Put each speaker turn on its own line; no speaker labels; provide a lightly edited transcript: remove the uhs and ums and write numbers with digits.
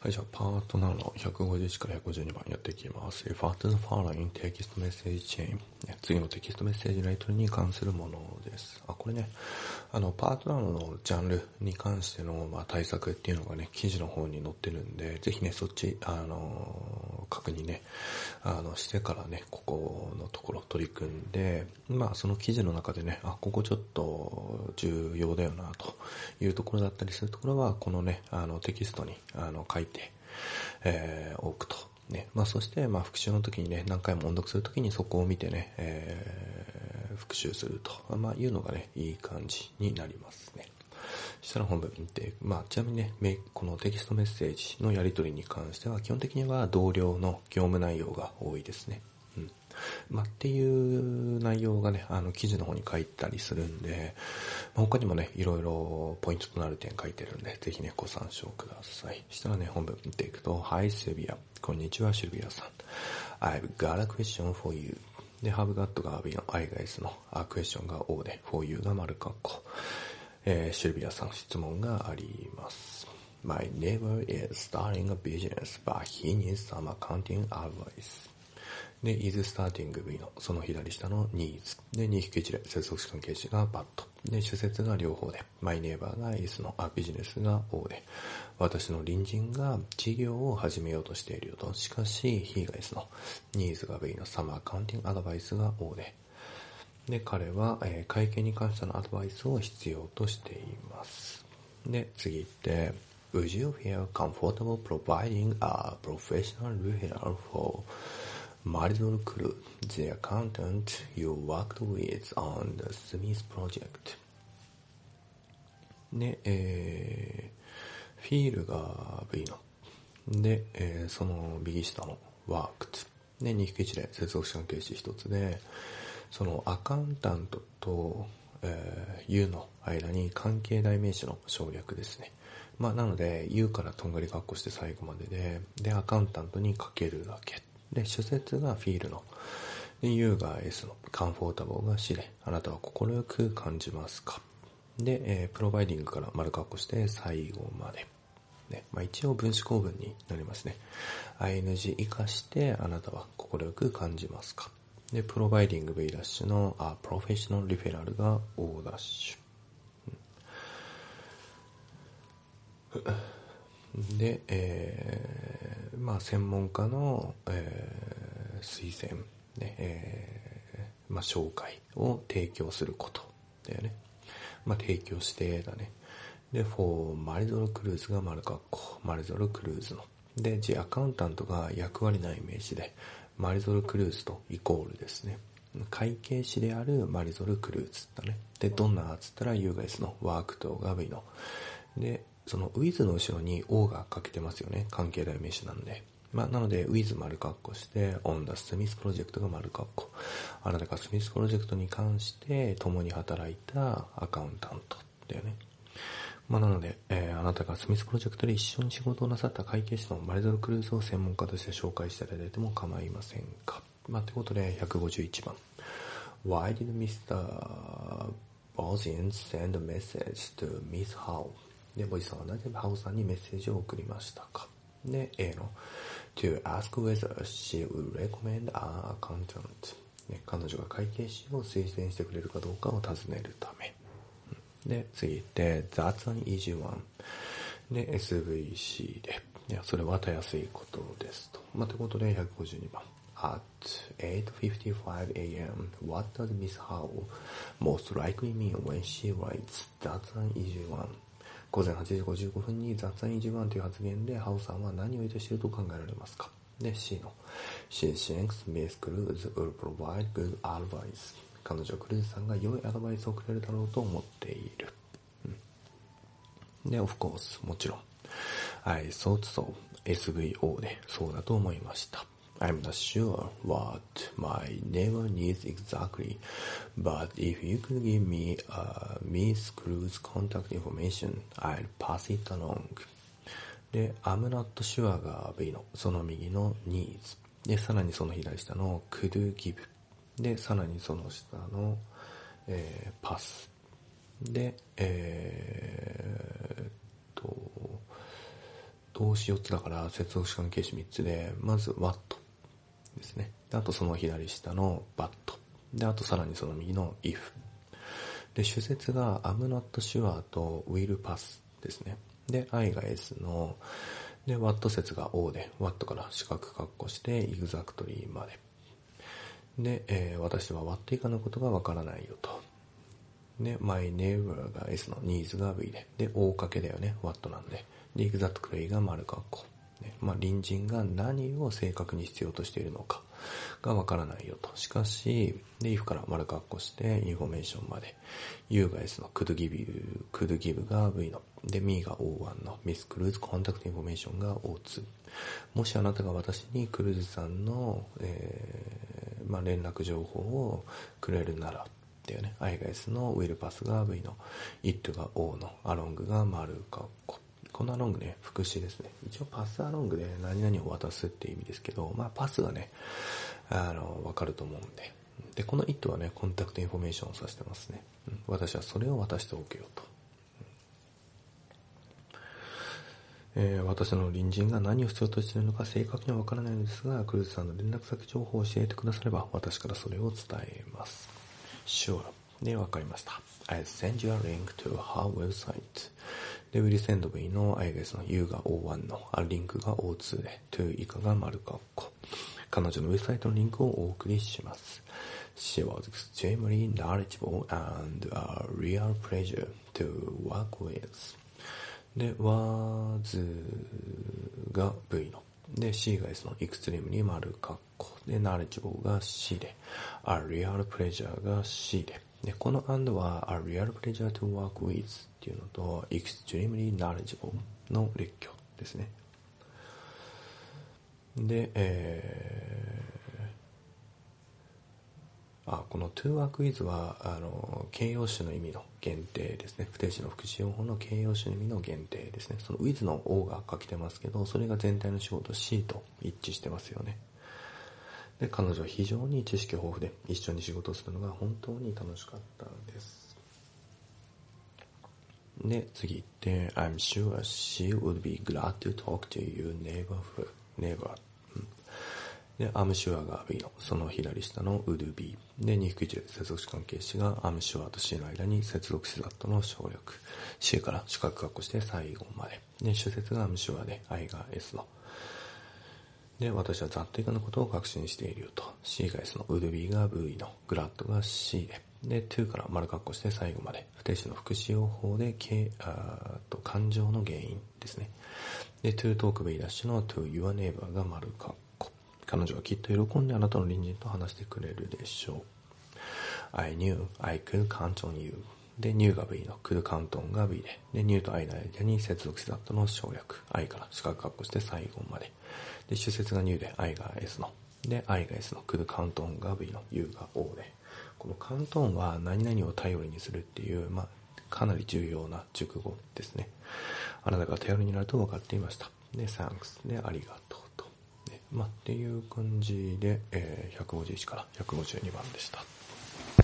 はい、じゃあパート7の151から152番やっていきます。What the following text message chain? 次のテキストメッセージライトに関するものです。これね、パート7のジャンルに関しての、対策っていうのがね、記事の方に載ってるんで、ぜひね、そっち、確認ね、してからね、ここのところ取り組んで、その記事の中でね、ここちょっと重要だよな、というところだったりするところは、このね、テキストに、書いて、おくと。ね。そして、復習の時にね、何回も音読する時にそこを見てね、復習すると。いうのがね、いい感じになりますね。そしたら本文見て、ちなみにね、このテキストメッセージのやり取りに関しては、基本的には同僚の業務内容が多いですね。っていう内容がね、記事の方に書いたりするんで、他にもね、いろいろポイントとなる点書いてるんで、ぜひね、ご参照ください。したらね、本文見ていくと、Hi Sylvia。こんにちは、シルビアさん。I've got a question for you. で、have got が be の I が S の、クエスチョンが O で、for you が丸括弧。シルビアさん、質問があります。My neighbor is starting a business, but he needs some accounting advice. で、is starting V のその左下の needs。で、2引き1で接続詞関係詞が but。で、主節が両方で、my neighbor が is のビジネスが O で、私の隣人が事業を始めようとしているよと。しかし、he が S の needs が V の some accounting advice が O で、で、彼は、会計に関してのアドバイスを必要としています。で、次行って、Would you feel comfortable providing a professional referral for Marisol Cruz, the accountant you worked with on the Smith project? で、フィールが V の。で、その右下の worked。で、2引き1で接続詞関係詞一つで、そのアカウンタントと、you の間に関係代名詞の省略ですね。なので you からとんがり括弧して最後までで、アカウンタントにかけるだけ。で、主節がフィールの。で、you が S の。カンフォータブルが C で、あなたは心よく感じますか。で、プロバイディングから丸括弧して最後まで。ね、一応分子構文になりますね。ing 生かしてあなたは心よく感じますか。で、プロバイディング V ダッシュのプロフェッショナルリフェラルが O ダッシュ。で、専門家の、推薦、ね、紹介を提供することだよね。提供してだね。で、for マリゾル・クルーズが丸括弧、マリゾル・クルーズの。で、The accountant が役割内名詞で、マリゾル・クルーズとイコールですね。会計士であるマリゾル・クルーズだね。で、どんなつったら You guys のワークとが V の。で、その with の後ろに O がかけてますよね。関係代名詞なんで。なので with 丸括弧して on the Smith project が丸括弧。あなたがスミスプロジェクトに関して共に働いたアカウンタントだよね。なので、あなたがスミスプロジェクトで一緒に仕事をなさった会計士のマリゾル・クルーズを専門家として紹介していただいても構いませんか。ってことで、151番。Why did Mr. Bozien send a message to Miss Howe? で、ボジさんはなぜハウさんにメッセージを送りましたか。で、A の To ask whether she would recommend an accountant. ね、彼女が会計士を推薦してくれるかどうかを尋ねるため。で、次行って、That's an easy one. で、SVC で。いや、それはたやすいことですと。ってことで、152番。At 8:55 a.m., what does Miss Howe most likely mean when she writes That's an easy one? 午前8時55分に That's an easy one という発言で、ハウさんは何を意図していると考えられますか。で、C の She thinks Miss Cruz will provide good advice. 彼女クルーズさんが良いアドバイスをくれるだろうと思っている。で、of course、もちろん。I thought so. SVO で、そうだと思いました。I'm not sure what my neighbor needs exactly, but if you could give me Miss Cruz's contact information, I'll pass it along. で、I'm not sure が V の、その右の needs。で、さらにその左下の could give。で、さらにその下の、パス。で、 動詞4つだから接続詞関係詞3つで、まず what ですね。であとその左下の but。で、あとさらにその右の if。で、主節が I'm not sure と will pass ですね。で、I が S の、で、what 節が O で、what から四角括弧して exactly まで。で、私は what 以下のことがわからないよと。で、my neighbor が S の needs が V で。で、大かけだよね。what なんで。で、exactly が丸括弧。隣人が何を正確に必要としているのかがわからないよと。しかし、で、if から丸括弧して、インフォメーションまで。you が S の could give が V の。で、me が O1 の。miss Cruz contact information が O2。もしあなたが私にクルーズさんの、連絡情報をくれるなら、だよね。I が S の will pass が V の。it が O の。along が丸括弧。このアロングね、副詞ですね。一応パスアロングで何々を渡すっていう意味ですけど、パスがね、わかると思うんで。で、この it はね、コンタクトインフォメーションを指してますね。私はそれを渡しておくよと。私の隣人が何を必要としているのか正確にはわからないのですが、クルーズさんの連絡先情報を教えてくだされば、私からそれを伝えます。Sure。で、わかりました。I'll send you a link to her website. で、will send V の I が S の U が O1 の、リンクが O2 で、to 以下が丸括弧。彼女のウェブサイトのリンクをお送りします。She was extremely knowledgeable and a real pleasure to work with. で、was が V の。で、C が S の extremely 丸括弧。で、knowledgeable が C で、a real pleasure が C で。で、この and は a real pleasure to work with っていうのと extremely knowledgeable の列挙ですね。で、この to work with は形容詞の意味の限定ですね。不定詞の副詞用法の形容詞の意味の限定ですね。その with の O が書けてますけど、それが全体の仕事 C と一致してますよね。で、彼女は非常に知識豊富で一緒に仕事をするのが本当に楽しかったです。で、次行って、I'm sure she would be glad to talk to you neighbor。で、I'm sure が B の、その左下の would be。で、2引1で接続詞関係詞が I'm sure と C の間に接続詞 that の省略。C から四角括弧して最後まで。で、主節が I'm sure で I が S の。で、私はざっと以下のことを確信しているよと。C が S の would be が V の。glad が C で。で、to から丸括弧して最後まで。不定詞の副詞用法で、感情の原因ですね。で、to talk V ダッシュの to your neighbor が丸括弧。彼女はきっと喜んであなたの隣人と話してくれるでしょう。I knew I could count on you。で、knew が V の could count on が V で。で、knew と I の間に接続詞 that の省略。I から四角括弧して最後まで。で、主節が new で I が S の。で、I が S の could count on が V の U が O で。この count on は何々を頼りにするっていう、かなり重要な熟語ですね。あなたが頼りになると分かっていました。で、thanks でありがとうと。っていう感じで、151から152番でした。